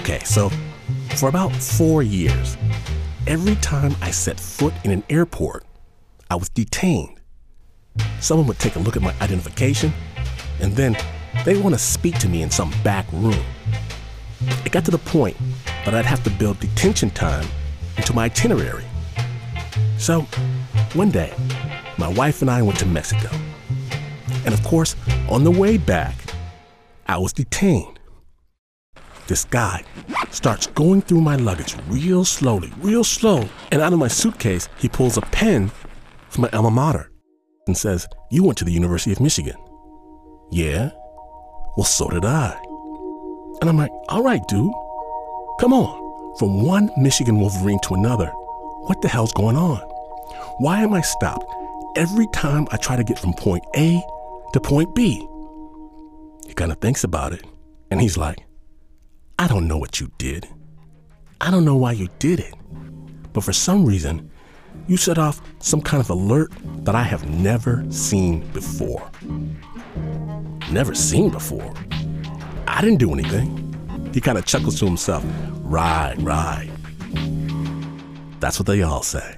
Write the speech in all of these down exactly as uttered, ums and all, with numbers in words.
Okay, so for about four years, every time I set foot in an airport, I was detained. Someone would take a look at my identification, and then they'd want to speak to me in some back room. It got to the point that I'd have to build detention time into my itinerary. So, one day, my wife and I went to Mexico. And of course, on the way back, I was detained. This guy starts going through my luggage real slowly, real slow, and out of my suitcase, he pulls a pen from my alma mater and says, "You went to the University of Michigan." "Yeah? Well, so did I." And I'm like, "All right, dude, come on." From one Michigan Wolverine to another, what the hell's going on? Why am I stopped every time I try to get from point A to point B? He kind of thinks about it, and he's like, "I don't know what you did. I don't know why you did it. But for some reason, you set off some kind of alert that I have never seen before." Never seen before? I didn't do anything. He kind of chuckles to himself. Right, right. That's what they all say.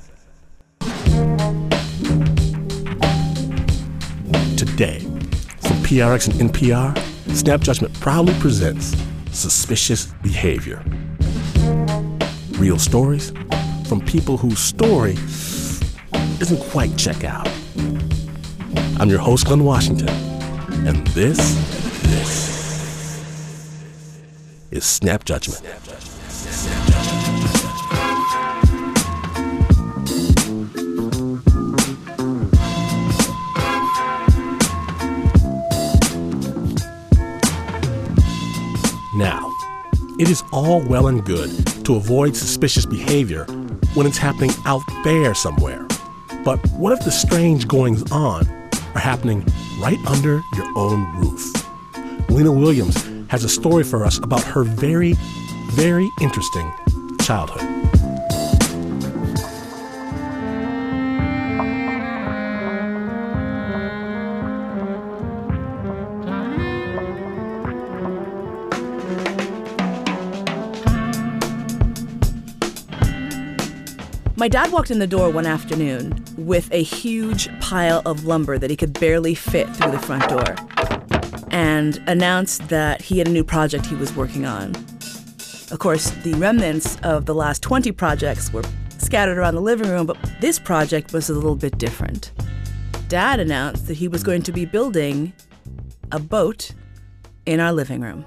Today, from P R X and N P R, Snap Judgment proudly presents Suspicious Behavior. Real stories from people whose story doesn't quite check out. I'm your host, Glenn Washington, and this, this is Snap Judgment. Now, it is all well and good to avoid suspicious behavior when it's happening out there somewhere. But what if the strange goings-on are happening right under your own roof? Lena Williams has a story for us about her very, very interesting childhood. My dad walked in the door one afternoon with a huge pile of lumber that he could barely fit through the front door and announced that he had a new project he was working on. Of course, the remnants of the last twenty projects were scattered around the living room, but this project was a little bit different. Dad announced that he was going to be building a boat in our living room.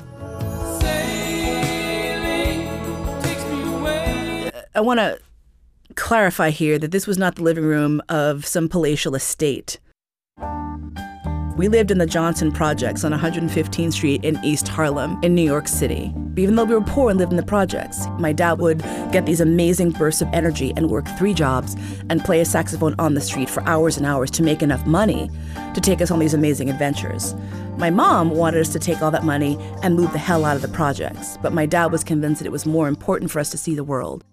I want to clarify here that this was not the living room of some palatial estate. We lived in the Johnson Projects on one hundred fifteenth Street in East Harlem in New York City. Even though we were poor and lived in the projects, my dad would get these amazing bursts of energy and work three jobs and play a saxophone on the street for hours and hours to make enough money to take us on these amazing adventures. My mom wanted us to take all that money and move the hell out of the projects, but my dad was convinced that it was more important for us to see the world.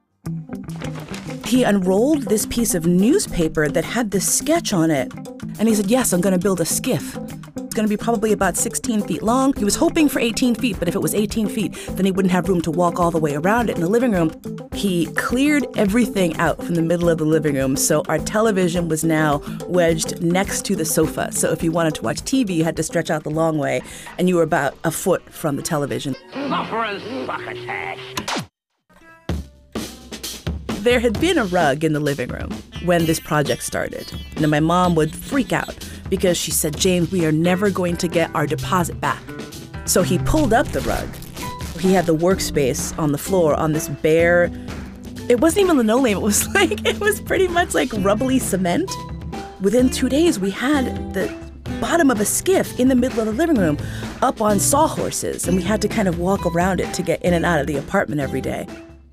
He unrolled this piece of newspaper that had this sketch on it. And he said, "Yes, I'm going to build a skiff. It's going to be probably about sixteen feet long." He was hoping for eighteen feet, but if it was eighteen feet, then he wouldn't have room to walk all the way around it in the living room. He cleared everything out from the middle of the living room, so our television was now wedged next to the sofa. So if you wanted to watch T V, you had to stretch out the long way, and you were about a foot from the television. There had been a rug in the living room when this project started. And then my mom would freak out because she said, "James, we are never going to get our deposit back." So he pulled up the rug. He had the workspace on the floor on this bare, it wasn't even linoleum, it was like, it was pretty much like rubbly cement. Within two days, we had the bottom of a skiff in the middle of the living room up on sawhorses, and we had to kind of walk around it to get in and out of the apartment every day.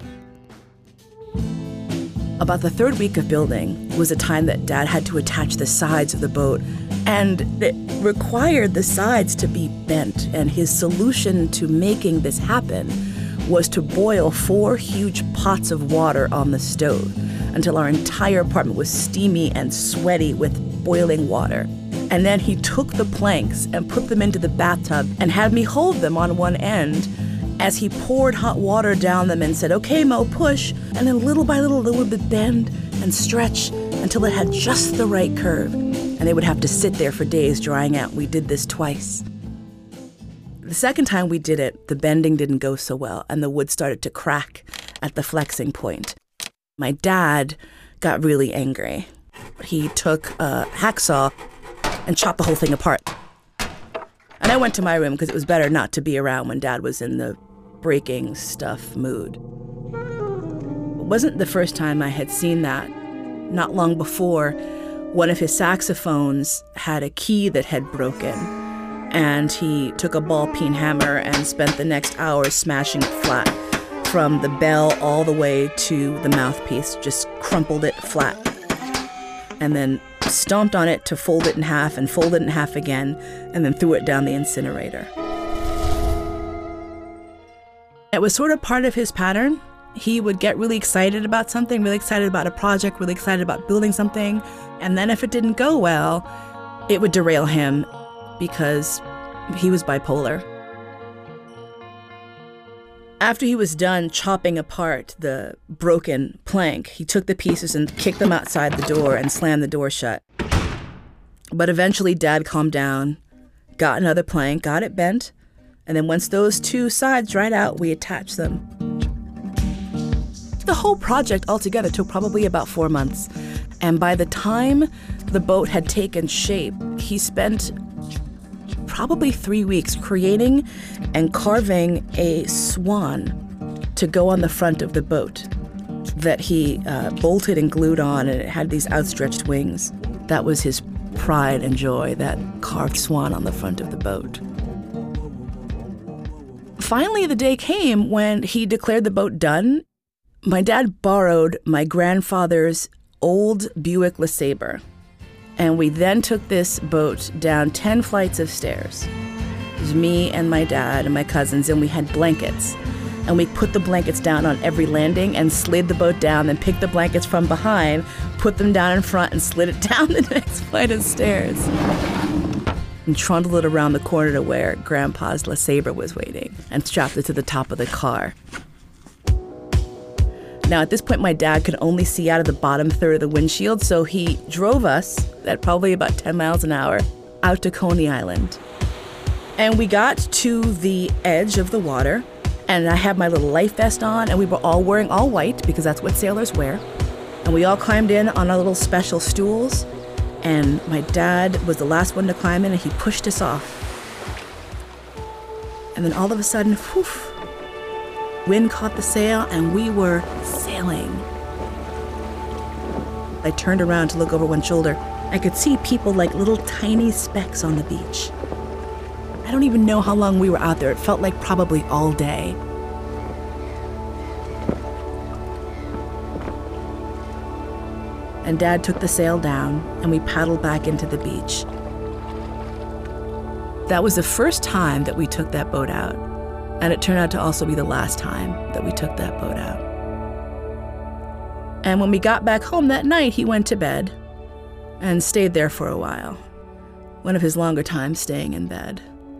About the third week of building was a time that Dad had to attach the sides of the boat, and it required the sides to be bent. And his solution to making this happen was to boil four huge pots of water on the stove until our entire apartment was steamy and sweaty with boiling water. And then he took the planks and put them into the bathtub and had me hold them on one end as he poured hot water down them and said, "Okay, Mo, push." And then little by little, they would bend and stretch until it had just the right curve. And they would have to sit there for days drying out. We did this twice. The second time we did it, the bending didn't go so well, and the wood started to crack at the flexing point. My dad got really angry. He took a hacksaw and chopped the whole thing apart. And I went to my room because it was better not to be around when Dad was in the breaking stuff mood. It wasn't the first time I had seen that. Not long before, one of his saxophones had a key that had broken, and he took a ball peen hammer and spent the next hour smashing it flat, from the bell all the way to the mouthpiece, just crumpled it flat, and then stomped on it to fold it in half and fold it in half again, and then threw it down the incinerator. It was sort of part of his pattern. He would get really excited about something, really excited about a project, really excited about building something, and then if it didn't go well, it would derail him because he was bipolar. After he was done chopping apart the broken plank, he took the pieces and kicked them outside the door and slammed the door shut. But eventually Dad calmed down, got another plank, got it bent, and then once those two sides dried out, we attached them. The whole project altogether took probably about four months. And by the time the boat had taken shape, he spent probably three weeks creating and carving a swan to go on the front of the boat that he uh, bolted and glued on, and it had these outstretched wings. That was his pride and joy, that carved swan on the front of the boat. Finally, the day came when he declared the boat done. My dad borrowed my grandfather's old Buick LeSabre, and we then took this boat down ten flights of stairs. It was me and my dad and my cousins, and we had blankets. And we put the blankets down on every landing and slid the boat down, then picked the blankets from behind, put them down in front, and slid it down the next flight of stairs. And trundled it around the corner to where Grandpa's LeSabre was waiting, and strapped it to the top of the car. Now, at this point, my dad could only see out of the bottom third of the windshield, so he drove us at probably about ten miles an hour out to Coney Island. And we got to the edge of the water, and I had my little life vest on, and we were all wearing all white because that's what sailors wear. And we all climbed in on our little special stools, and my dad was the last one to climb in, and he pushed us off. And then all of a sudden, whew, wind caught the sail, and we were sailing. I turned around to look over one shoulder. I could see people like little tiny specks on the beach. I don't even know how long we were out there. It felt like probably all day. And Dad took the sail down, and we paddled back into the beach. That was the first time that we took that boat out. And it turned out to also be the last time that we took that boat out. And when we got back home that night, he went to bed and stayed there for a while. One of his longer times staying in bed.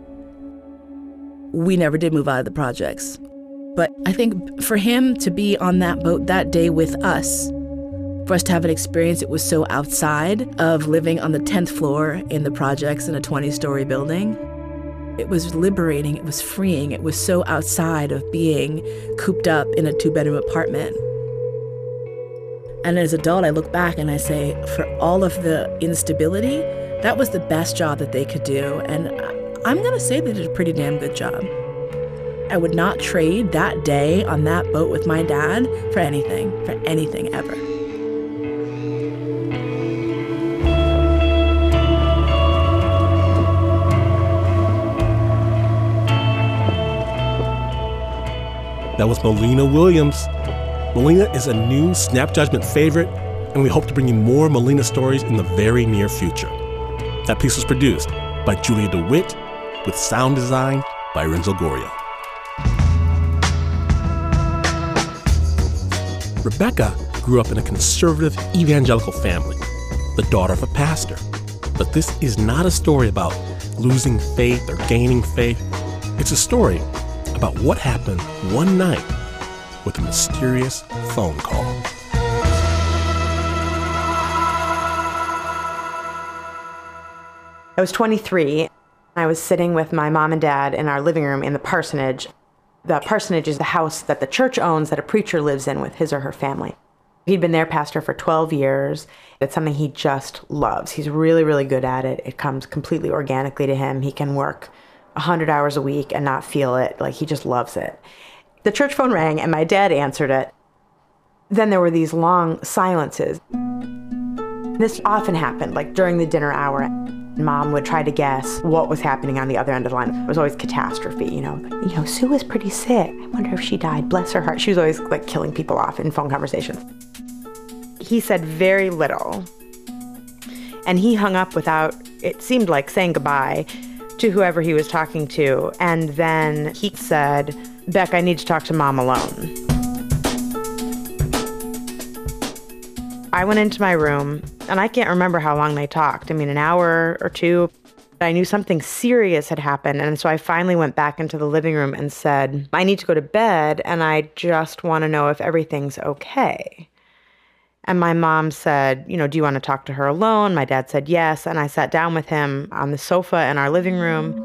We never did move out of the projects. But I think for him to be on that boat that day with us, for us to have an experience that was so outside of living on the tenth floor in the projects in a twenty-story building, it was liberating, it was freeing, it was so outside of being cooped up in a two-bedroom apartment. And as an adult, I look back and I say, for all of the instability, that was the best job that they could do. And I'm gonna say they did a pretty damn good job. I would not trade that day on that boat with my dad for anything, for anything ever. That was Melina Williams. Melina is a new Snap Judgment favorite, and we hope to bring you more Melina stories in the very near future. That piece was produced by Julia DeWitt, with sound design by Renzo Gorio. Rebecca grew up in a conservative evangelical family, the daughter of a pastor. But this is not a story about losing faith or gaining faith. It's a story about what happened one night with a mysterious phone call. I was twenty-three. I was sitting with my mom and dad in our living room in the parsonage. The parsonage is the house that the church owns that a preacher lives in with his or her family. He'd been their pastor for twelve years. It's something he just loves. He's really, really good at it. It comes completely organically to him. He can work one hundred hours a week and not feel it. Like, he just loves it. The church phone rang, and my dad answered it. Then there were these long silences. This often happened, like during the dinner hour. Mom would try to guess what was happening on the other end of the line. It was always catastrophe, you know. Like, you know, Sue was pretty sick. I wonder if she died. Bless her heart. She was always like killing people off in phone conversations. He said very little. And he hung up without, it seemed like, saying goodbye to whoever he was talking to. And then he said, "Beck, I need to talk to Mom alone." I went into my room, and I can't remember how long they talked. I mean, an hour or two. I knew something serious had happened, and so I finally went back into the living room and said, "I need to go to bed, and I just want to know if everything's okay." And my mom said, you know, "Do you want to talk to her alone?" My dad said yes, and I sat down with him on the sofa in our living room.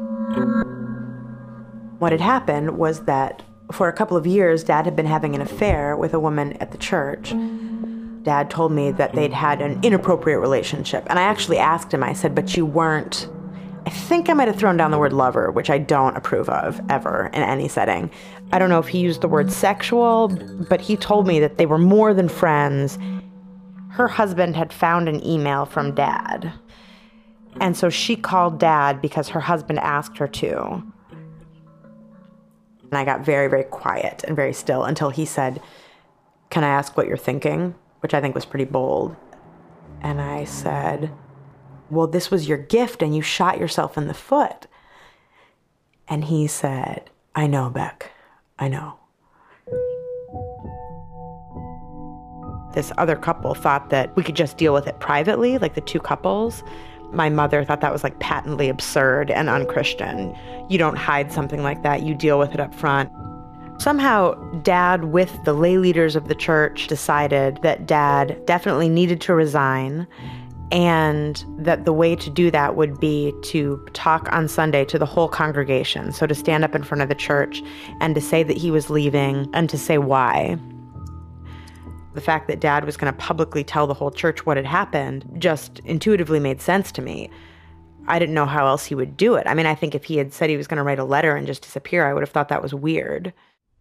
What had happened was that for a couple of years, Dad had been having an affair with a woman at the church. Dad told me that they'd had an inappropriate relationship. And I actually asked him, I said, "But you weren't," I think I might have thrown down the word lover, which I don't approve of ever in any setting. I don't know if he used the word sexual, but he told me that they were more than friends. Her husband had found an email from Dad. And so she called Dad because her husband asked her to. And I got very, very quiet and very still until he said, "Can I ask what you're thinking?" Which I think was pretty bold. And I said, "Well, this was your gift and you shot yourself in the foot." And he said, "I know, Beck, I know." This other couple thought that we could just deal with it privately, like the two couples. My mother thought that was like patently absurd and unchristian. You don't hide something like that, you deal with it up front. Somehow, Dad, with the lay leaders of the church, decided that Dad definitely needed to resign, and that the way to do that would be to talk on Sunday to the whole congregation. So to stand up in front of the church and to say that he was leaving and to say why. The fact that Dad was going to publicly tell the whole church what had happened just intuitively made sense to me. I didn't know how else he would do it. I mean, I think if he had said he was going to write a letter and just disappear, I would have thought that was weird.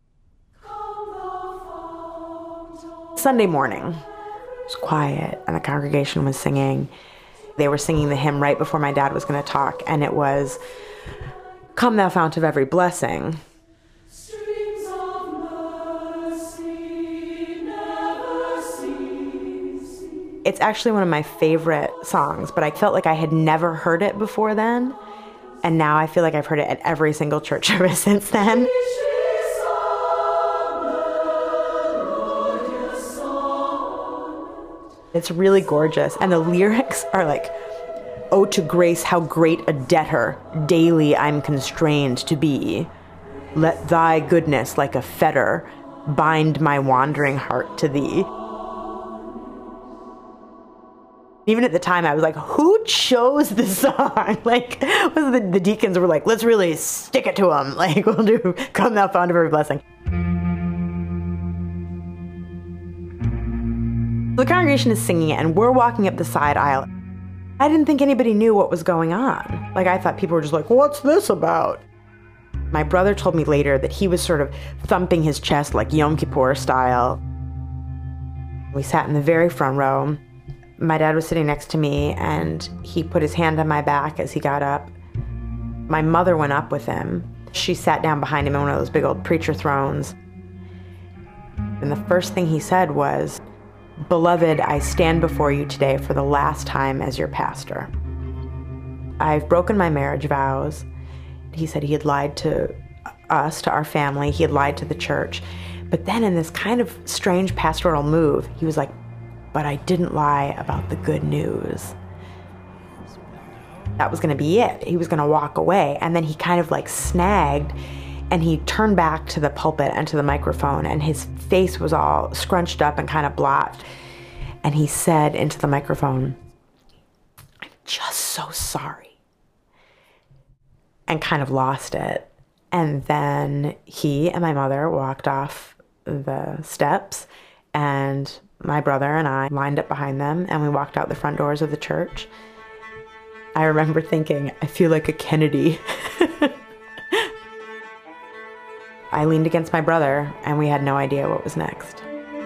Sunday morning, it was quiet, and the congregation was singing. They were singing the hymn right before my dad was going to talk, and it was, "Come thou fount of every blessing." Streams of mercy never cease. It's actually one of my favorite songs, but I felt like I had never heard it before then, and now I feel like I've heard it at every single church service since then. It's really gorgeous. And the lyrics are like, "Oh, to grace, how great a debtor daily I'm constrained to be. Let thy goodness like a fetter bind my wandering heart to thee." Even at the time, I was like, who chose this song? Like, the, the deacons were like, let's really stick it to them. Like, we'll do "Come thou fount of every blessing." The congregation is singing it, and we're walking up the side aisle. I didn't think anybody knew what was going on. Like, I thought people were just like, "What's this about?" My brother told me later that he was sort of thumping his chest like Yom Kippur style. We sat in the very front row. My dad was sitting next to me, and he put his hand on my back as he got up. My mother went up with him. She sat down behind him in one of those big old preacher thrones. And the first thing he said was, "Beloved, I stand before you today for the last time as your pastor. I've broken my marriage vows." He said he had lied to us, to our family. He had lied to the church. But then in this kind of strange pastoral move, he was like, "But I didn't lie about the good news." That was going to be it. He was going to walk away. And then he kind of like snagged And he turned back to the pulpit and to the microphone, and his face was all scrunched up and kind of blotched. And he said into the microphone, "I'm just so sorry," and kind of lost it. And then he and my mother walked off the steps, and my brother and I lined up behind them, and we walked out the front doors of the church. I remember thinking, I feel like a Kennedy. I leaned against my brother, and we had no idea what was next.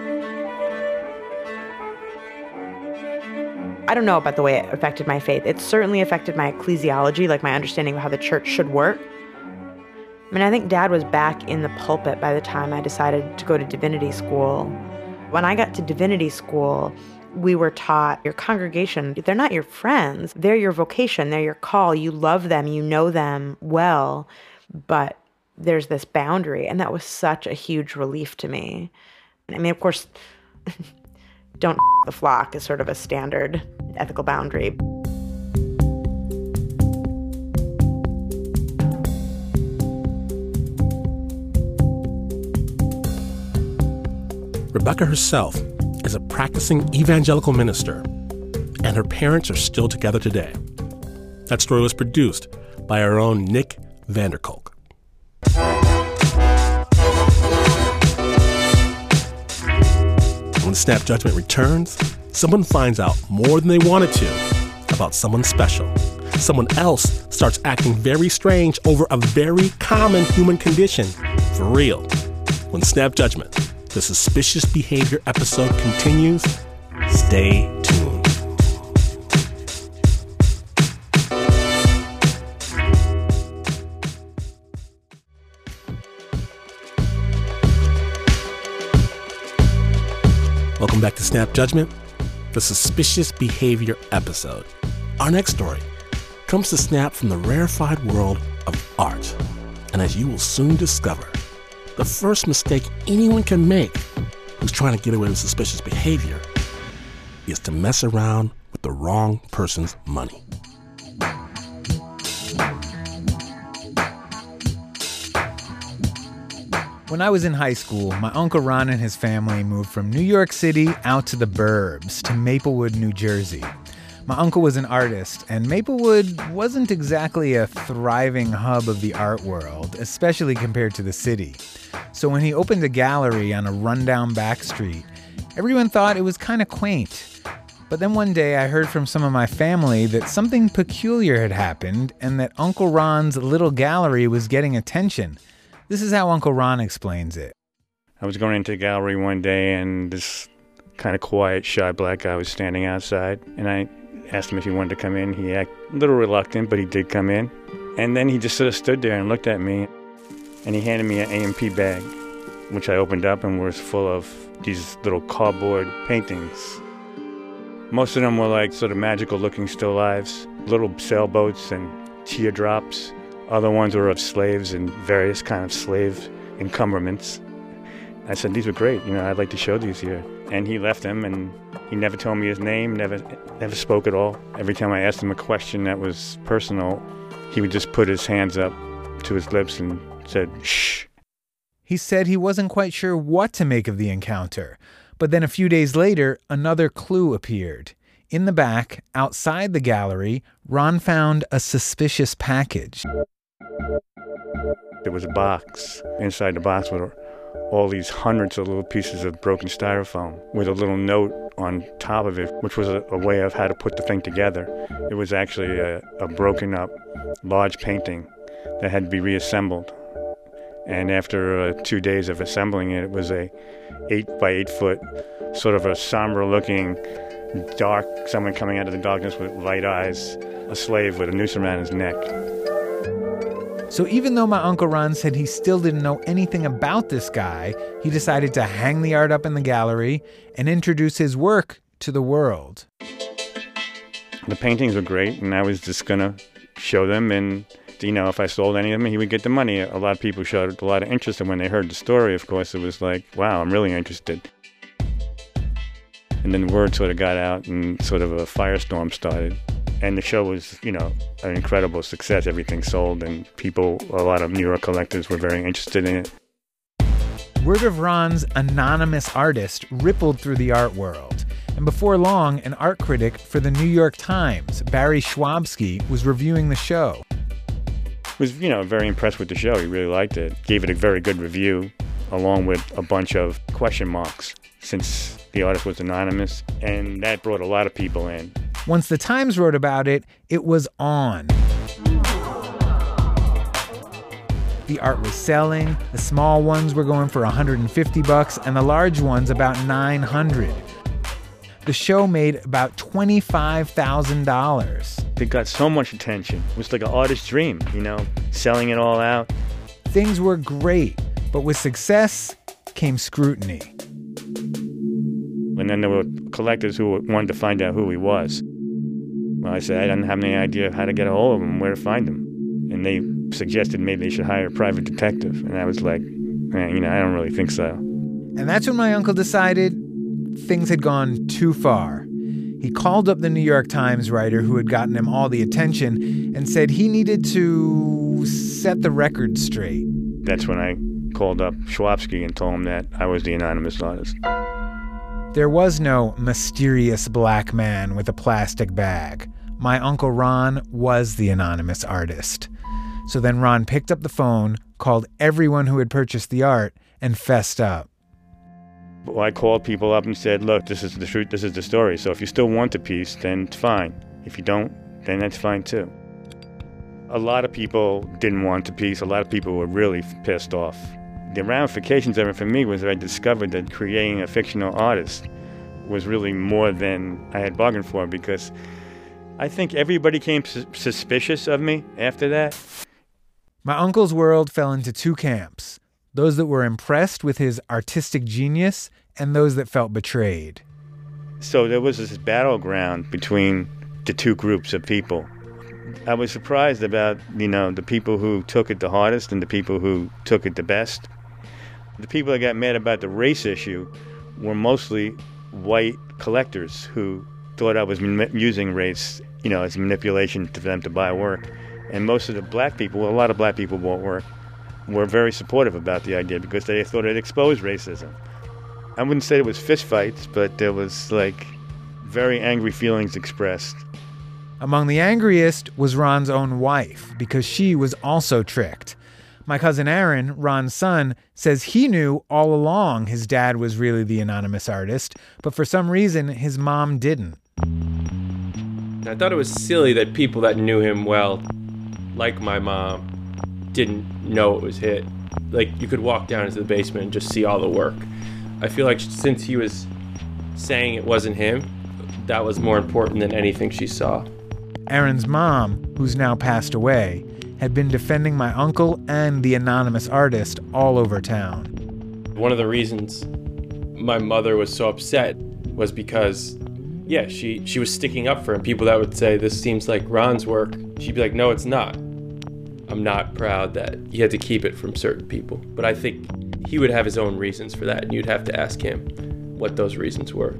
I don't know about the way it affected my faith. It certainly affected my ecclesiology, like my understanding of how the church should work. I mean, I think Dad was back in the pulpit by the time I decided to go to divinity school. When I got to divinity school, we were taught your congregation, they're not your friends. They're your vocation. They're your call. You love them. You know them well. But there's this boundary. And that was such a huge relief to me. I mean, of course, don't the flock is sort of a standard ethical boundary. Rebecca herself is a practicing evangelical minister, and her parents are still together today. That story was produced by our own Nick Vanderkolk. When Snap Judgment returns, someone finds out more than they wanted to about someone special. Someone else starts acting very strange over a very common human condition. For real. When Snap Judgment, the Suspicious Behavior episode continues, stay tuned. Welcome back to Snap Judgment, the Suspicious Behavior episode. Our next story comes to Snap from the rarefied world of art. And as you will soon discover, the first mistake anyone can make who's trying to get away with suspicious behavior is to mess around with the wrong person's money. When I was in high school, my Uncle Ron and his family moved from New York City out to the burbs, to Maplewood, New Jersey. My uncle was an artist, and Maplewood wasn't exactly a thriving hub of the art world, especially compared to the city. So when he opened a gallery on a rundown back street, everyone thought it was kind of quaint. But then one day I heard from some of my family that something peculiar had happened and that Uncle Ron's little gallery was getting attention. This is how Uncle Ron explains it. I was going into the gallery one day, and this kind of quiet, shy black guy was standing outside, and I asked him if he wanted to come in. He acted a little reluctant, but he did come in. And then he just sort of stood there and looked at me, and he handed me an A M P bag, which I opened up and was full of these little cardboard paintings. Most of them were like sort of magical-looking still lifes, little sailboats and teardrops. Other ones were of slaves and various kind of slave encumberments. I said, these were great, you know, I'd like to show these here. And he left them, and he never told me his name, never never spoke at all. Every time I asked him a question that was personal, he would just put his hands up to his lips and said, shh. He said he wasn't quite sure what to make of the encounter. But then a few days later, another clue appeared. In the back, outside the gallery, Ron found a suspicious package. There was a box. Inside the box were all these hundreds of little pieces of broken styrofoam with a little note on top of it, which was a, a way of how to put the thing together. It was actually a, a broken up large painting that had to be reassembled. And after uh, two days of assembling it, it was a eight by eight foot, sort of a somber looking, dark, someone coming out of the darkness with light eyes, a slave with a noose around his neck. So even though my Uncle Ron said he still didn't know anything about this guy, he decided to hang the art up in the gallery and introduce his work to the world. The paintings were great, and I was just going to show them, and, you know, if I sold any of them, he would get the money. A lot of people showed a lot of interest, and when they heard the story, of course, it was like, wow, I'm really interested. And then word sort of got out, and sort of a firestorm started. And the show was, you know, an incredible success. Everything sold, and people, a lot of New York collectors were very interested in it. Word of Ron's anonymous artist rippled through the art world. And before long, an art critic for the New York Times, Barry Schwabsky, was reviewing the show. Was, you know, very impressed with the show. He really liked it. Gave it a very good review, along with a bunch of question marks, since the artist was anonymous. And that brought a lot of people in. Once the Times wrote about it, it was on. The art was selling. The small ones were going for one hundred fifty bucks, and the large ones about nine hundred. The show made about twenty-five thousand dollars. It got so much attention. It was like an artist's dream, you know, selling it all out. Things were great, but with success came scrutiny. And then there were collectors who wanted to find out who he was. Well, I said I didn't have any idea how to get a hold of him, where to find him. And they suggested maybe they should hire a private detective. And I was like, man, you know, I don't really think so. And that's when my uncle decided things had gone too far. He called up the New York Times writer who had gotten him all the attention and said he needed to set the record straight. That's when I called up Schwabsky and told him that I was the anonymous artist. There was no mysterious black man with a plastic bag. My Uncle Ron was the anonymous artist. So then Ron picked up the phone, called everyone who had purchased the art, and fessed up. Well, I called people up and said, look, this is the truth, this is the story. So if you still want the piece, then it's fine. If you don't, then that's fine too. A lot of people didn't want the piece. A lot of people were really pissed off. The ramifications of it for me was that I discovered that creating a fictional artist was really more than I had bargained for, because I think everybody became su- suspicious of me after that. My uncle's world fell into two camps. Those that were impressed with his artistic genius and those that felt betrayed. So there was this battleground between the two groups of people. I was surprised about, you know, the people who took it the hardest and the people who took it the best. The people that got mad about the race issue were mostly white collectors who thought I was m- using race, you know, as manipulation for them to buy work. And most of the black people, well, a lot of black people bought work, were very supportive about the idea because they thought it exposed racism. I wouldn't say it was fistfights, but there was, like, very angry feelings expressed. Among the angriest was Ron's own wife, because she was also tricked. My cousin Aaron, Ron's son, says he knew all along his dad was really the anonymous artist, but for some reason his mom didn't. I thought it was silly that people that knew him well, like my mom, didn't know it was hit. Like, you could walk down into the basement and just see all the work. I feel like since he was saying it wasn't him, that was more important than anything she saw. Aaron's mom, who's now passed away, had been defending my uncle and the anonymous artist all over town. One of the reasons my mother was so upset was because, yeah, she, she was sticking up for him. People that would say, this seems like Ron's work, she'd be like, no, it's not. I'm not proud that he had to keep it from certain people. But I think he would have his own reasons for that, and you'd have to ask him what those reasons were.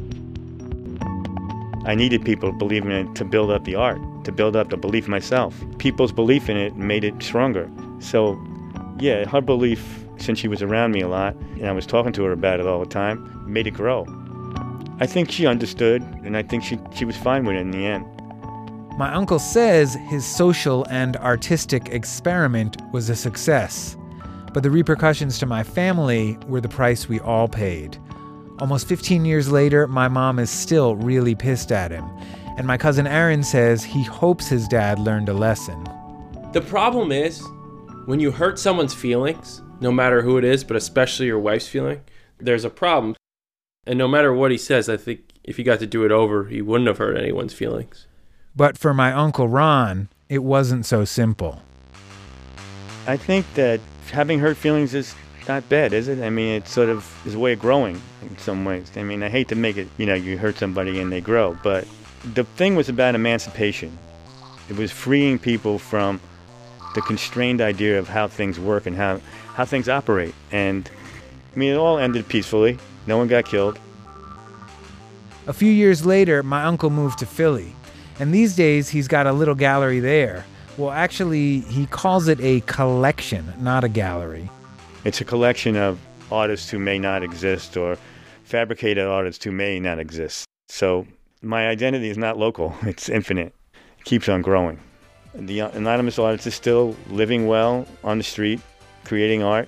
I needed people believing in it to build up the art, to build up the belief myself. People's belief in it made it stronger. So, yeah, her belief, since she was around me a lot, and I was talking to her about it all the time, made it grow. I think she understood, and I think she, she was fine with it in the end. My uncle says his social and artistic experiment was a success, but the repercussions to my family were the price we all paid. Almost fifteen years later, my mom is still really pissed at him, and my cousin Aaron says he hopes his dad learned a lesson. The problem is, when you hurt someone's feelings, no matter who it is, but especially your wife's feeling, there's a problem. And no matter what he says, I think if he got to do it over, he wouldn't have hurt anyone's feelings. But for my Uncle Ron, it wasn't so simple. I think that having hurt feelings is not bad, is it? I mean, it sort of is a way of growing in some ways. I mean, I hate to make it, you know, you hurt somebody and they grow, but the thing was about emancipation. It was freeing people from the constrained idea of how things work and how, how things operate. And, I mean, it all ended peacefully. No one got killed. A few years later, my uncle moved to Philly. And these days, he's got a little gallery there. Well, actually, he calls it a collection, not a gallery. It's a collection of artists who may not exist or fabricated artists who may not exist. So my identity is not local. It's infinite. It keeps on growing. The anonymous artist is still living well on the street, creating art.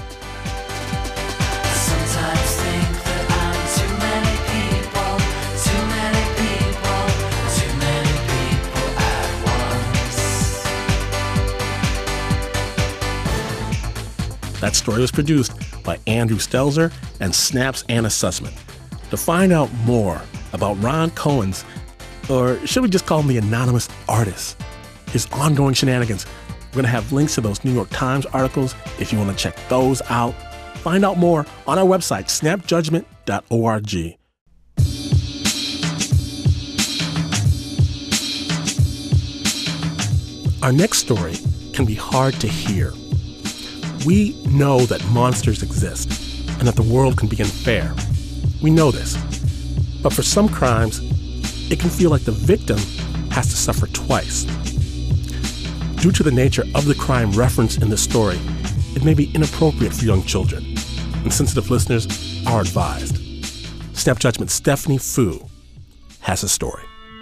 That story was produced by Andrew Stelzer and Snaps Anna Sussman. To find out more about Ron Cohen's, or should we just call him the anonymous artist, his ongoing shenanigans, we're going to have links to those New York Times articles if you want to check those out. Find out more on our website, snap judgment dot org. Our next story can be hard to hear. We know that monsters exist and that the world can be unfair. We know this. But for some crimes, it can feel like the victim has to suffer twice. Due to the nature of the crime referenced in this story, it may be inappropriate for young children, and sensitive listeners are advised. Snap Judgment's Stephanie Fu has a story.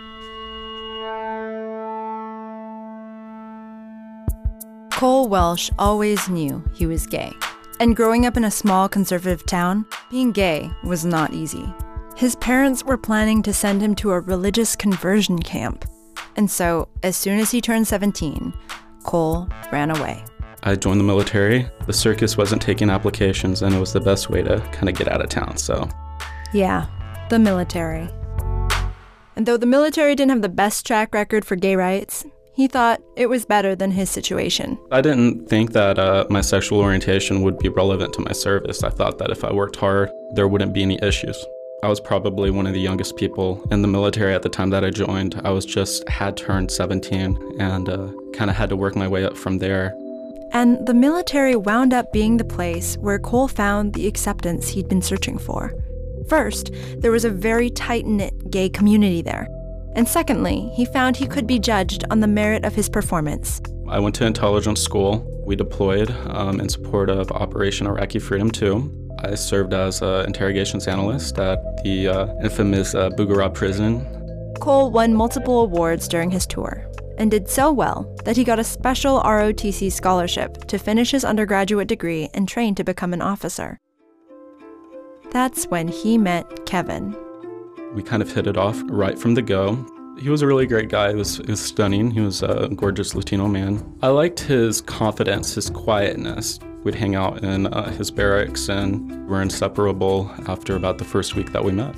Cole Welsh always knew he was gay. And growing up in a small conservative town, being gay was not easy. His parents were planning to send him to a religious conversion camp. And so, as soon as he turned seventeen, Cole ran away. I joined the military. The circus wasn't taking applications, and it was the best way to kind of get out of town, so. Yeah, the military. And though the military didn't have the best track record for gay rights, he thought it was better than his situation. I didn't think that uh, my sexual orientation would be relevant to my service. I thought that if I worked hard, there wouldn't be any issues. I was probably one of the youngest people in the military at the time that I joined. I was just had turned seventeen and uh, kind of had to work my way up from there. And the military wound up being the place where Cole found the acceptance he'd been searching for. First, there was a very tight-knit gay community there. And secondly, he found he could be judged on the merit of his performance. I went to intelligence school. We deployed um, in support of Operation Iraqi Freedom two. I served as an interrogations analyst at the uh, infamous uh, Bugarab prison. Cole won multiple awards during his tour and did so well that he got a special R O T C scholarship to finish his undergraduate degree and train to become an officer. That's when he met Kevin. We kind of hit it off right from the go. He was a really great guy. He was, he was stunning. He was a gorgeous Latino man. I liked his confidence, his quietness. We'd hang out in uh, his barracks and were inseparable after about the first week that we met.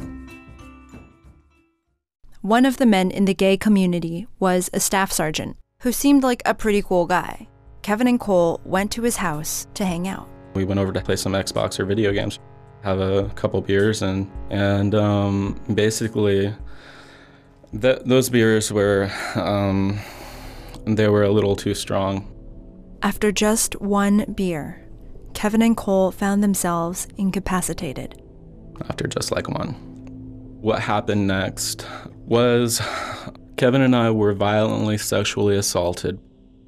One of the men in the gay community was a staff sergeant who seemed like a pretty cool guy. Kevin and Cole went to his house to hang out. We went over to play some Xbox or video games, have a couple beers, and and um, basically th- those beers were, um, they were a little too strong. After just one beer, Kevin and Cole found themselves incapacitated. After just like one. What happened next was Kevin and I were violently sexually assaulted.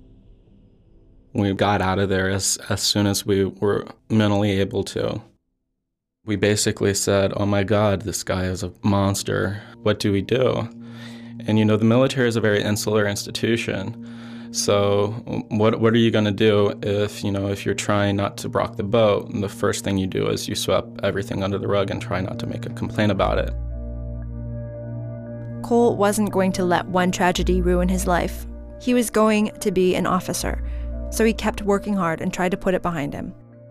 We got out of there as, as soon as we were mentally able to. We basically said, oh my God, this guy is a monster. What do we do? And you know, the military is a very insular institution. So what what are you going to do if, you know, if you're trying not to rock the boat, and the first thing you do is you sweep everything under the rug and try not to make a complaint about it? Cole wasn't going to let one tragedy ruin his life. He was going to be an officer, so he kept working hard and tried to put it behind him.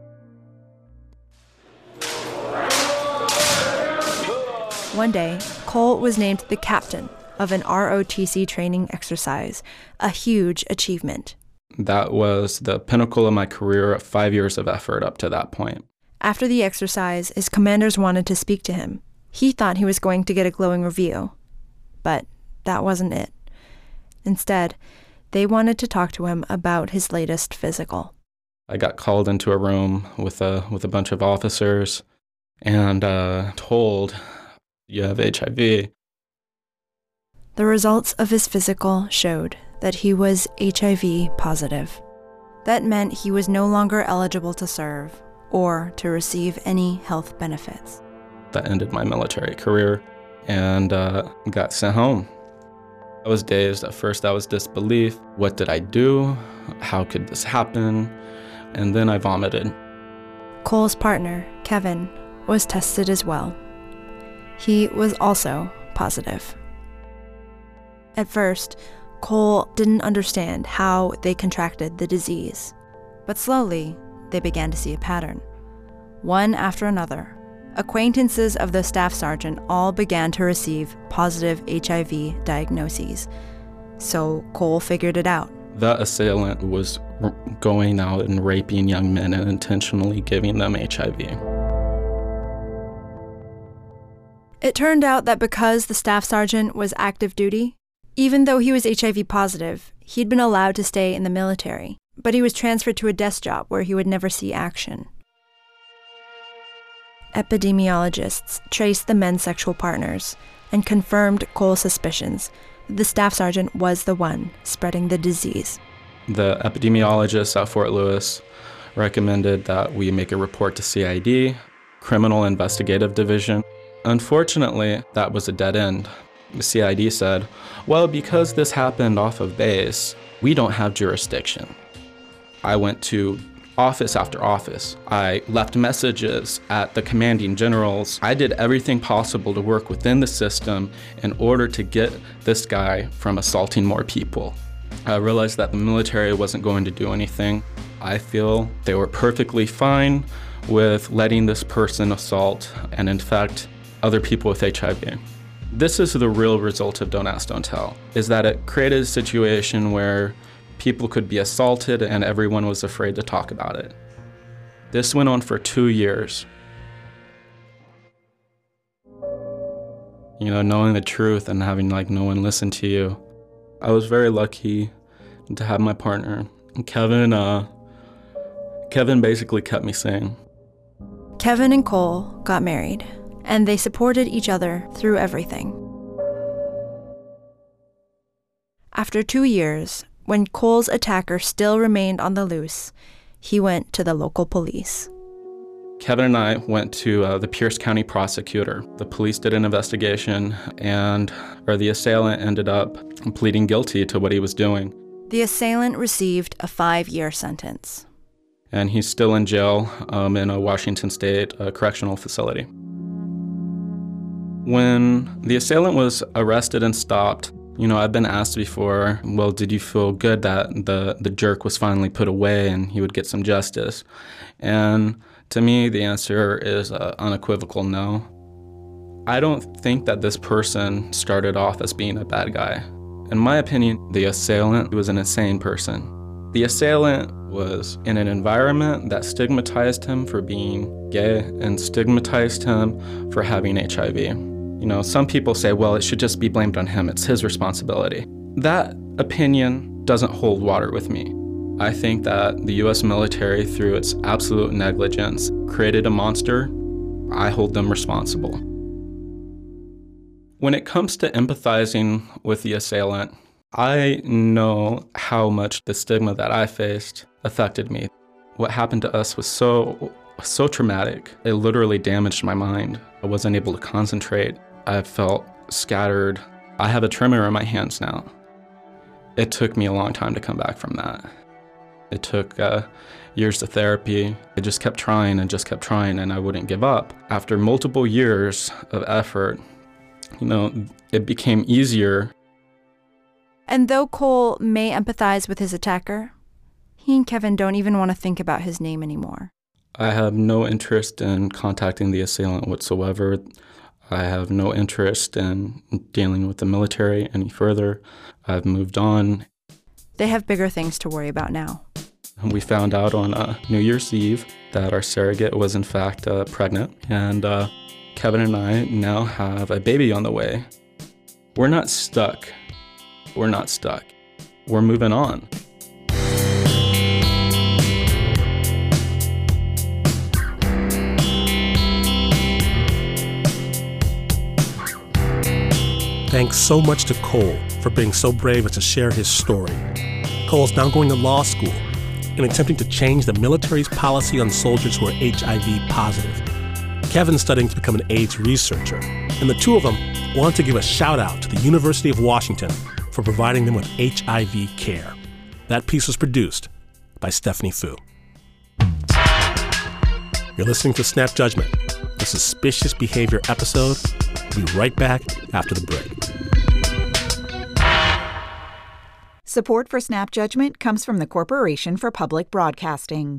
One day, Cole was named the captain of an R O T C training exercise, a huge achievement. That was the pinnacle of my career, five years of effort up to that point. After the exercise, his commanders wanted to speak to him. He thought he was going to get a glowing review, but that wasn't it. Instead, they wanted to talk to him about his latest physical. I got called into a room with a with a bunch of officers and uh, told, you have H I V. The results of his physical showed that he was H I V positive. That meant he was no longer eligible to serve or to receive any health benefits. That ended my military career and uh, got sent home. I was dazed. At first, I was disbelief. What did I do? How could this happen? And then I vomited. Cole's partner, Kevin, was tested as well. He was also positive. At first, Cole didn't understand how they contracted the disease, but slowly they began to see a pattern. One after another, acquaintances of the staff sergeant all began to receive positive H I V diagnoses, so Cole figured it out. The assailant was r- going out and raping young men and intentionally giving them H I V. It turned out that because the staff sergeant was active duty, even though he was H I V positive, he'd been allowed to stay in the military, but he was transferred to a desk job where he would never see action. Epidemiologists traced the men's sexual partners and confirmed Cole's suspicions that the staff sergeant was the one spreading the disease. The epidemiologists at Fort Lewis recommended that we make a report to C I D, Criminal Investigative Division. Unfortunately, that was a dead end. The C I D said, well, because this happened off of base, we don't have jurisdiction. I went to office after office. I left messages at the commanding generals. I did everything possible to work within the system in order to get this guy from assaulting more people. I realized that the military wasn't going to do anything. I feel they were perfectly fine with letting this person assault, and in fact, other people with H I V. This is the real result of Don't Ask, Don't Tell, is that it created a situation where people could be assaulted and everyone was afraid to talk about it. This went on for two years. You know, knowing the truth and having like no one listen to you. I was very lucky to have my partner. Kevin, uh, Kevin basically kept me sane. Kevin and Cole got married, and they supported each other through everything. After two years, when Cole's attacker still remained on the loose, he went to the local police. Kevin and I went to uh, the Pierce County prosecutor. The police did an investigation, and or the assailant ended up pleading guilty to what he was doing. The assailant received a five-year sentence. And he's still in jail um, in a Washington State uh, correctional facility. When the assailant was arrested and stopped, you know, I've been asked before, well, did you feel good that the, the jerk was finally put away and he would get some justice? And to me, the answer is uh, unequivocal no. I don't think that this person started off as being a bad guy. In my opinion, the assailant was an insane person. The assailant was in an environment that stigmatized him for being gay and stigmatized him for having H I V. You know, some people say, well, it should just be blamed on him. It's his responsibility. That opinion doesn't hold water with me. I think that the U S military, through its absolute negligence, created a monster. I hold them responsible. When it comes to empathizing with the assailant, I know how much the stigma that I faced affected me. What happened to us was so, so traumatic. It literally damaged my mind. I wasn't able to concentrate. I felt scattered. I have a tremor in my hands now. It took me a long time to come back from that. It took uh, years of therapy. I just kept trying and just kept trying, and I wouldn't give up. After multiple years of effort, you know, it became easier. And though Cole may empathize with his attacker, he and Kevin don't even want to think about his name anymore. I have no interest in contacting the assailant whatsoever. I have no interest in dealing with the military any further. I've moved on. They have bigger things to worry about now. We found out on uh, New Year's Eve that our surrogate was in fact uh, pregnant, and uh, Kevin and I now have a baby on the way. We're not stuck. We're not stuck. We're moving on. Thanks so much to Cole for being so brave as to share his story. Cole's now going to law school and attempting to change the military's policy on soldiers who are H I V positive. Kevin's studying to become an AIDS researcher, and the two of them want to give a shout out to the University of Washington for providing them with H I V care. That piece was produced by Stephanie Fu. You're listening to Snap Judgment, the Suspicious Behavior episode. We'll be right back after the break. Support for Snap Judgment comes from the Corporation for Public Broadcasting.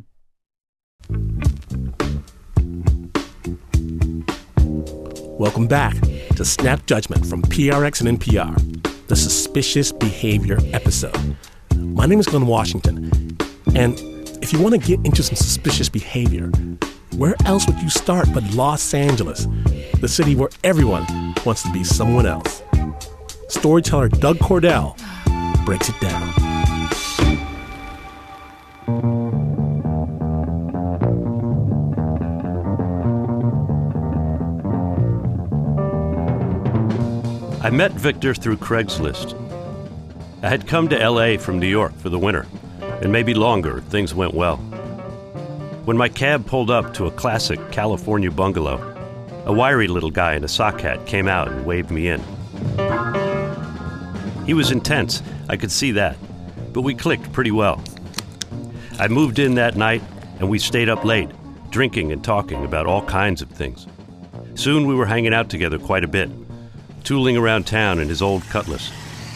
Welcome back to Snap Judgment from P R X and N P R, the Suspicious Behavior episode. My name is Glenn Washington, and if you want to get into some suspicious behavior, where else would you start but Los Angeles, the city where everyone wants to be someone else? Storyteller Doug Cordell breaks it down. I met Victor through Craigslist. I had come to L A from New York for the winter, and maybe longer if things went well. When my cab pulled up to a classic California bungalow, a wiry little guy in a sock hat came out and waved me in. He was intense, I could see that, but we clicked pretty well. I moved in that night, and we stayed up late, drinking and talking about all kinds of things. Soon we were hanging out together quite a bit, tooling around town in his old Cutlass.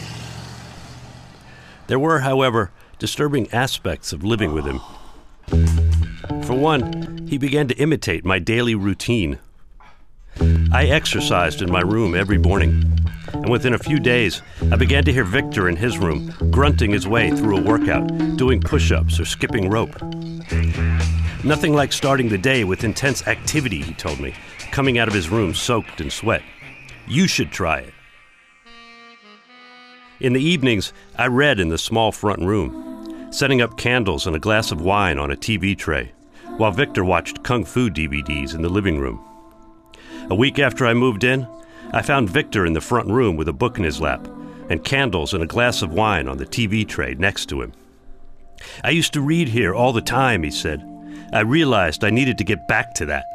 There were, however, disturbing aspects of living with him. For one, he began to imitate my daily routine. I exercised in my room every morning, and within a few days, I began to hear Victor in his room grunting his way through a workout, doing push-ups or skipping rope. Nothing like starting the day with intense activity, he told me, coming out of his room soaked in sweat. You should try it. In the evenings, I read in the small front room, setting up candles and a glass of wine on a T V tray, while Victor watched Kung Fu D V Ds in the living room. A week after I moved in, I found Victor in the front room with a book in his lap, and candles and a glass of wine on the T V tray next to him. I used to read here all the time, he said. I realized I needed to get back to that.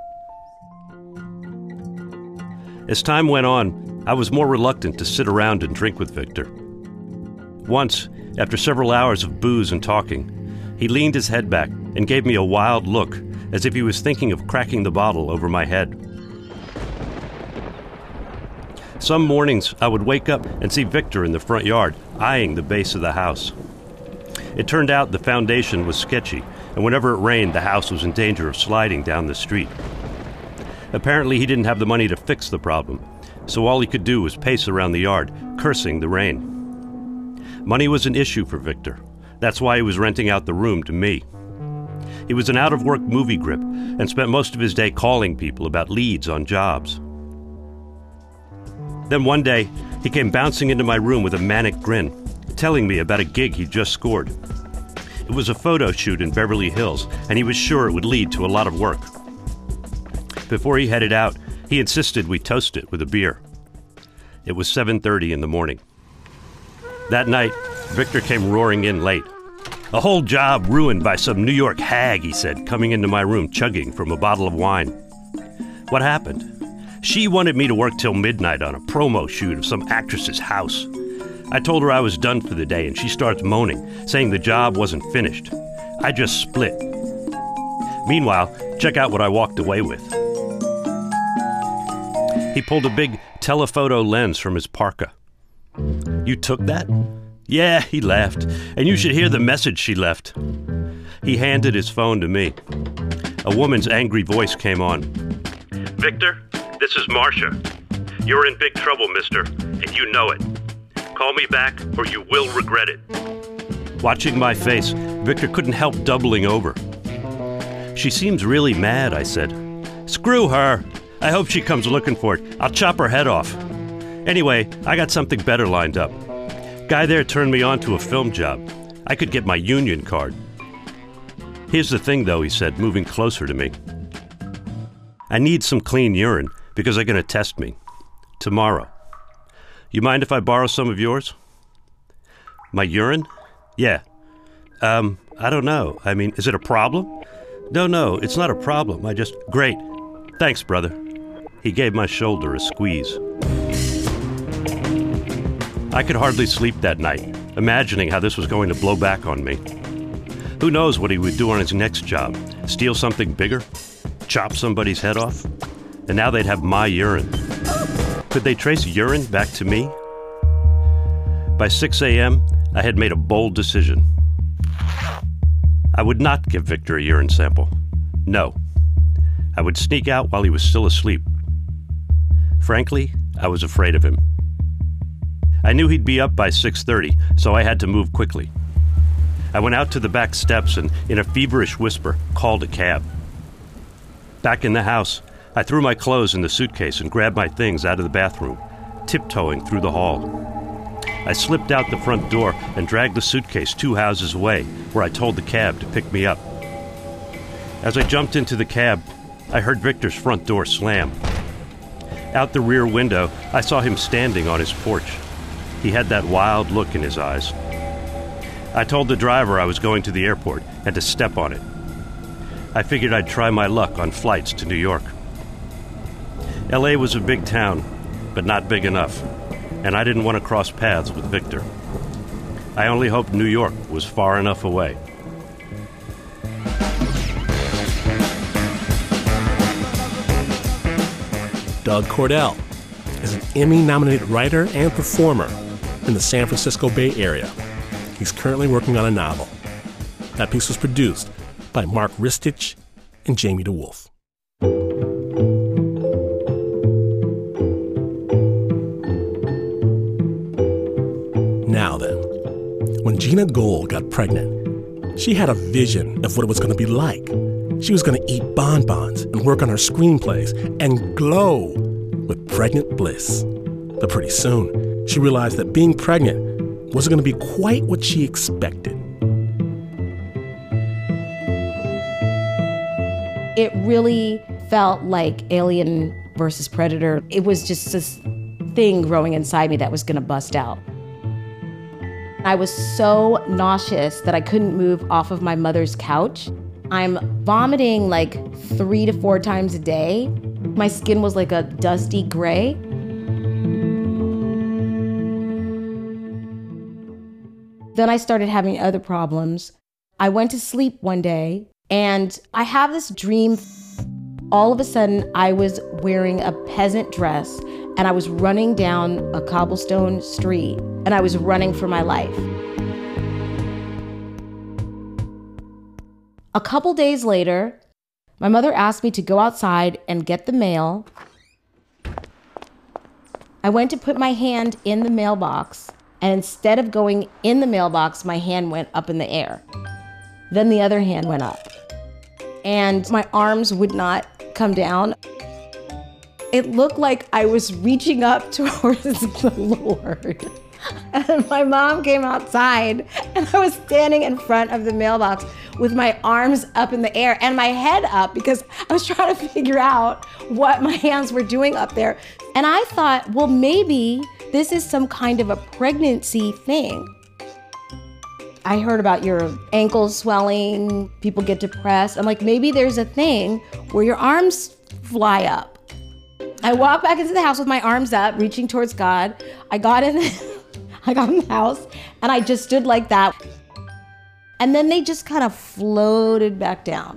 As time went on, I was more reluctant to sit around and drink with Victor. Once, after several hours of booze and talking, he leaned his head back and gave me a wild look, as if he was thinking of cracking the bottle over my head. Some mornings, I would wake up and see Victor in the front yard, eyeing the base of the house. It turned out the foundation was sketchy, and whenever it rained, the house was in danger of sliding down the street. Apparently, he didn't have the money to fix the problem, so all he could do was pace around the yard, cursing the rain. Money was an issue for Victor. That's why he was renting out the room to me. He was an out-of-work movie grip and spent most of his day calling people about leads on jobs. Then one day, he came bouncing into my room with a manic grin, telling me about a gig he'd just scored. It was a photo shoot in Beverly Hills, and he was sure it would lead to a lot of work. Before he headed out, he insisted we toast it with a beer. It was seven thirty in the morning. That night, Victor came roaring in late. A whole job ruined by some New York hag, he said, coming into my room chugging from a bottle of wine. What happened? She wanted me to work till midnight on a promo shoot of some actress's house. I told her I was done for the day, and she starts moaning, saying the job wasn't finished. I just split. Meanwhile, check out what I walked away with. He pulled a big telephoto lens from his parka. You took that? Yeah, he laughed. And you should hear the message she left. He handed his phone to me. A woman's angry voice came on. Victor, this is Marcia. You're in big trouble, mister, and you know it. Call me back or you will regret it. Watching my face, Victor couldn't help doubling over. She seems really mad, I said. Screw her. I hope she comes looking for it. I'll chop her head off. Anyway, I got something better lined up. Guy there turned me on to a film job. I could get my union card. Here's the thing, though, he said, moving closer to me. I need some clean urine because they're going to test me. Tomorrow. You mind if I borrow some of yours? My urine? Yeah. Um, I don't know. I mean, is it a problem? No, no, it's not a problem. I just... Great. Thanks, brother. He gave my shoulder a squeeze. I could hardly sleep that night, imagining how this was going to blow back on me. Who knows what he would do on his next job? Steal something bigger? Chop somebody's head off? And now they'd have my urine. Could they trace urine back to me? By six a.m., I had made a bold decision. I would not give Victor a urine sample. No. I would sneak out while he was still asleep. Frankly, I was afraid of him. I knew he'd be up by six thirty, so I had to move quickly. I went out to the back steps and, in a feverish whisper, called a cab. Back in the house, I threw my clothes in the suitcase and grabbed my things out of the bathroom, tiptoeing through the hall. I slipped out the front door and dragged the suitcase two houses away, where I told the cab to pick me up. As I jumped into the cab, I heard Victor's front door slam. Out the rear window, I saw him standing on his porch. He had that wild look in his eyes. I told the driver I was going to the airport and to step on it. I figured I'd try my luck on flights to New York. L A was a big town, but not big enough, and I didn't want to cross paths with Victor. I only hoped New York was far enough away. Doug Cordell is an Emmy-nominated writer and performer in the San Francisco Bay Area. He's currently working on a novel. That piece was produced by Mark Ristich and Jamie DeWolf. Now then, when Gina Gold got pregnant, she had a vision of what it was going to be like. She was going to eat bonbons and work on her screenplays and glow with pregnant bliss. But pretty soon, she realized that being pregnant wasn't going to be quite what she expected. It really felt like Alien versus Predator. It was just this thing growing inside me that was going to bust out. I was so nauseous that I couldn't move off of my mother's couch. I'm vomiting like three to four times a day. My skin was like a dusty gray. Then I started having other problems. I went to sleep one day and I have this dream. All of a sudden, I was wearing a peasant dress and I was running down a cobblestone street and I was running for my life. A couple days later, my mother asked me to go outside and get the mail. I went to put my hand in the mailbox, and instead of going in the mailbox, my hand went up in the air. Then the other hand went up, and my arms would not come down. It looked like I was reaching up towards the Lord. And my mom came outside, and I was standing in front of the mailbox with my arms up in the air and my head up because I was trying to figure out what my hands were doing up there. And I thought, well, maybe this is some kind of a pregnancy thing. I heard about your ankles swelling, people get depressed. I'm like, maybe there's a thing where your arms fly up. I walked back into the house with my arms up, reaching towards God. I got in I got in the house and I just stood like that. And then they just kind of floated back down.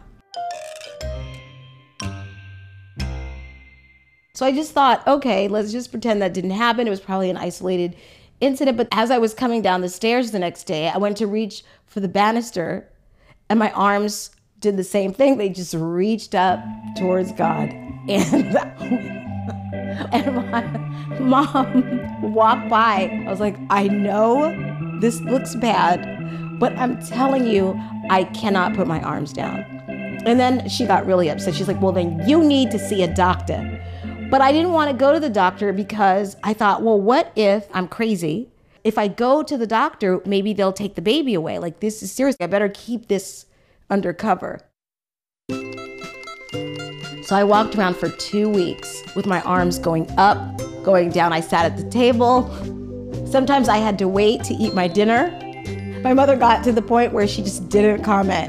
So I just thought, okay, let's just pretend that didn't happen. It was probably an isolated incident. But as I was coming down the stairs the next day, I went to reach for the banister and my arms did the same thing. They just reached up towards God. And, and my mom walked by. I was like, I know this looks bad, but I'm telling you, I cannot put my arms down. And then she got really upset. She's like, well, then you need to see a doctor. But I didn't want to go to the doctor because I thought, well, what if I'm crazy? If I go to the doctor, maybe they'll take the baby away. Like, this is serious. I better keep this undercover. So I walked around for two weeks with my arms going up, going down. I sat at the table. Sometimes I had to wait to eat my dinner. My mother got to the point where she just didn't comment.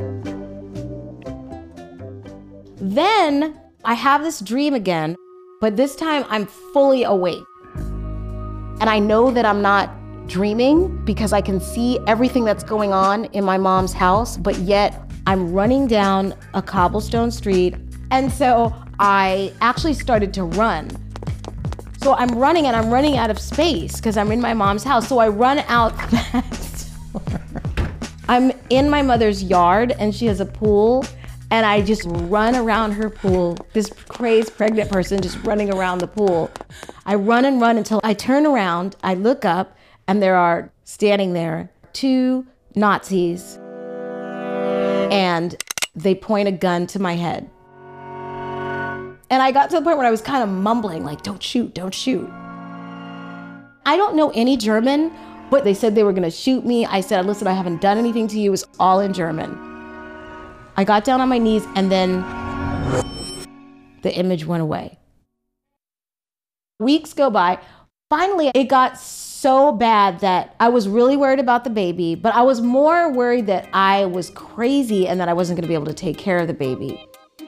Then I have this dream again, but this time I'm fully awake. And I know that I'm not dreaming because I can see everything that's going on in my mom's house, but yet I'm running down a cobblestone street. And so I actually started to run. So I'm running and I'm running out of space because I'm in my mom's house. So I run out that door. I'm in my mother's yard and she has a pool, and I just run around her pool, this crazed pregnant person just running around the pool. I run and run until I turn around, I look up, and there are standing there two Nazis, and they point a gun to my head. And I got to the point where I was kind of mumbling, like, don't shoot, don't shoot. I don't know any German, but they said they were gonna shoot me. I said, listen, I haven't done anything to you. It was all in German. I got down on my knees, and then the image went away. Weeks go by. Finally, it got so bad that I was really worried about the baby, but I was more worried that I was crazy and that I wasn't gonna be able to take care of the baby.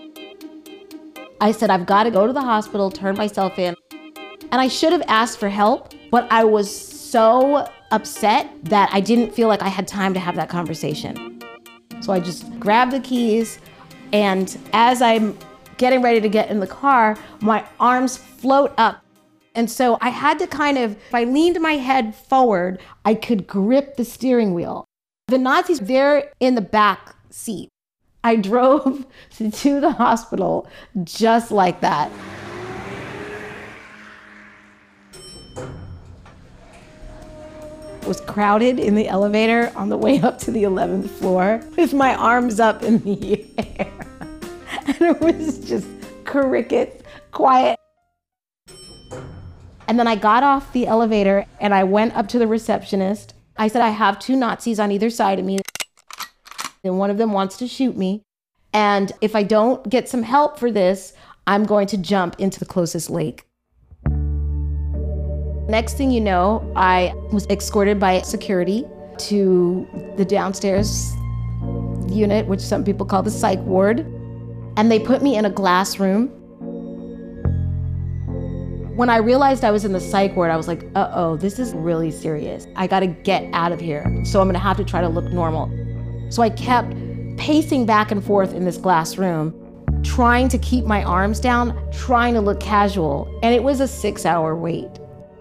I said, I've got to go to the hospital, turn myself in. And I should have asked for help, but I was so upset that I didn't feel like I had time to have that conversation. So I just grabbed the keys, and as I'm getting ready to get in the car, my arms float up. And so I had to kind of, if I leaned my head forward, I could grip the steering wheel. The Nazis, they're in the back seat. I drove to the hospital just like that. Was crowded in the elevator on the way up to the eleventh floor with my arms up in the air. And it was just crickets, quiet. And then I got off the elevator and I went up to the receptionist. I said, I have two Nazis on either side of me, and one of them wants to shoot me. And if I don't get some help for this, I'm going to jump into the closest lake. Next thing you know, I was escorted by security to the downstairs unit, which some people call the psych ward. And they put me in a glass room. When I realized I was in the psych ward, I was like, uh-oh, this is really serious. I gotta get out of here. So I'm gonna have to try to look normal. So I kept pacing back and forth in this glass room, trying to keep my arms down, trying to look casual. And it was a six hour wait.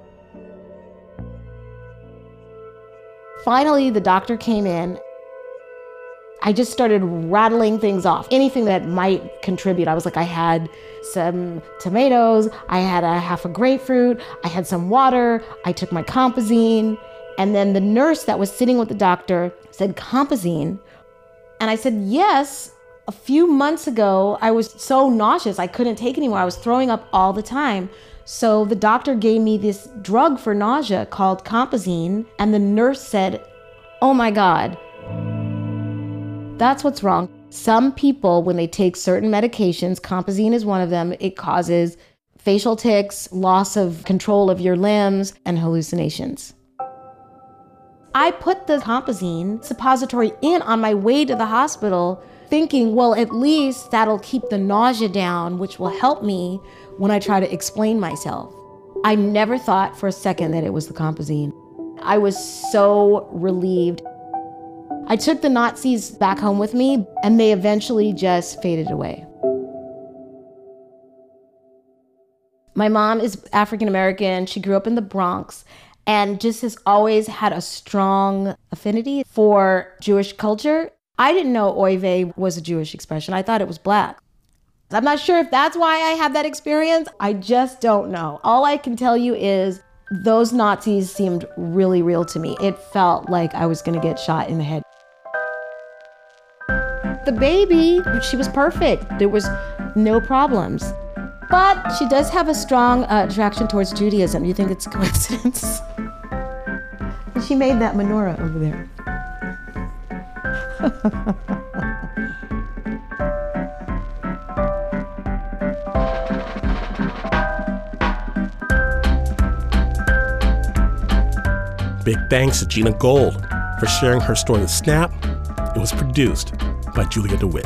Finally, the doctor came in. I just started rattling things off, anything that might contribute. I was like, I had some tomatoes, I had a half a grapefruit, I had some water, I took my Compazine. And then the nurse that was sitting with the doctor said, Compazine? And I said, yes. A few months ago, I was so nauseous, I couldn't take anymore. I was throwing up all the time. So the doctor gave me this drug for nausea called Compazine, and the nurse said, oh my God, that's what's wrong. Some people, when they take certain medications, Compazine is one of them, it causes facial tics, loss of control of your limbs, and hallucinations. I put the Compazine suppository in on my way to the hospital, thinking, well, at least that'll keep the nausea down, which will help me when I try to explain myself. I never thought for a second that it was the Compazine. I was so relieved. I took the Nazis back home with me, and they eventually just faded away. My mom is African American. She grew up in the Bronx and just has always had a strong affinity for Jewish culture. I didn't know oy vey was a Jewish expression. I thought it was Black. I'm not sure if that's why I have that experience. I just don't know. All I can tell you is those Nazis seemed really real to me. It felt like I was gonna get shot in the head. The baby, she was perfect. There was no problems. But she does have a strong uh, attraction towards Judaism. You think it's a coincidence? And she made that menorah over there. big thanks to Gina Gold for sharing her story with Snap. It was produced by Julia DeWitt.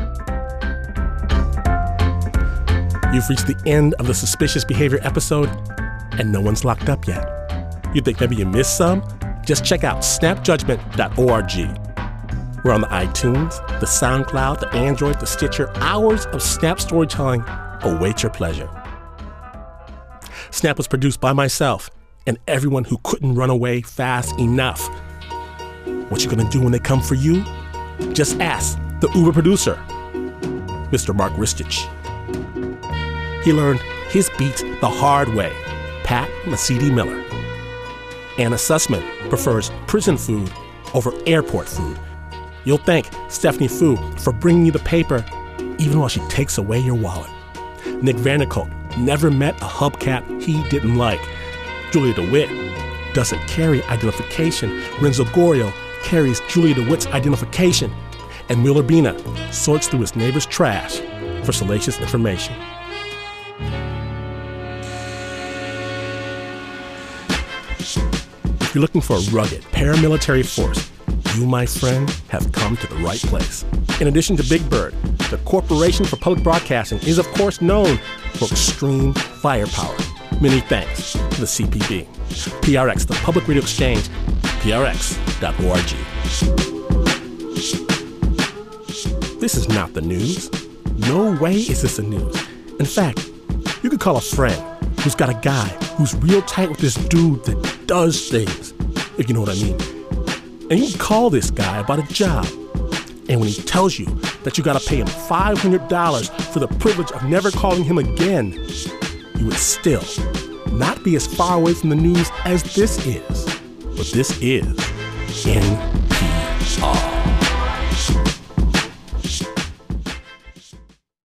You've reached the end of the Suspicious Behavior episode, and no one's locked up yet. You think maybe you missed some? Just check out snap judgment dot org. We're on the iTunes, the SoundCloud, the Android, the Stitcher. Hours of Snap storytelling await your pleasure. Snap was produced by myself and everyone who couldn't run away fast enough. What you gonna do when they come for you? Just ask the Uber producer, Mister Mark Ristich. He learned his beats the hard way. Pat Mesiti-Miller. Anna Sussman prefers prison food over airport food. You'll thank Stephanie Fu for bringing you the paper, even while she takes away your wallet. Nick Vanderkolk never met a hubcap he didn't like. Julia DeWitt doesn't carry identification. Renzo Gorio carries Julia DeWitt's identification. And Wheeler Bina sorts through his neighbor's trash for salacious information. If you're looking for a rugged paramilitary force, you, my friend, have come to the right place. In addition to Big Bird, the Corporation for Public Broadcasting is, of course, known for extreme firepower. Many thanks to the C P B. P R X, the Public Radio Exchange, P R X dot org. This is not the news. No way is this the news. In fact, you could call a friend who's got a guy who's real tight with this dude that does things, if you know what I mean. And you can call this guy about a job. And when he tells you that you gotta pay him five hundred dollars for the privilege of never calling him again, you would still not be as far away from the news as this is. But this is N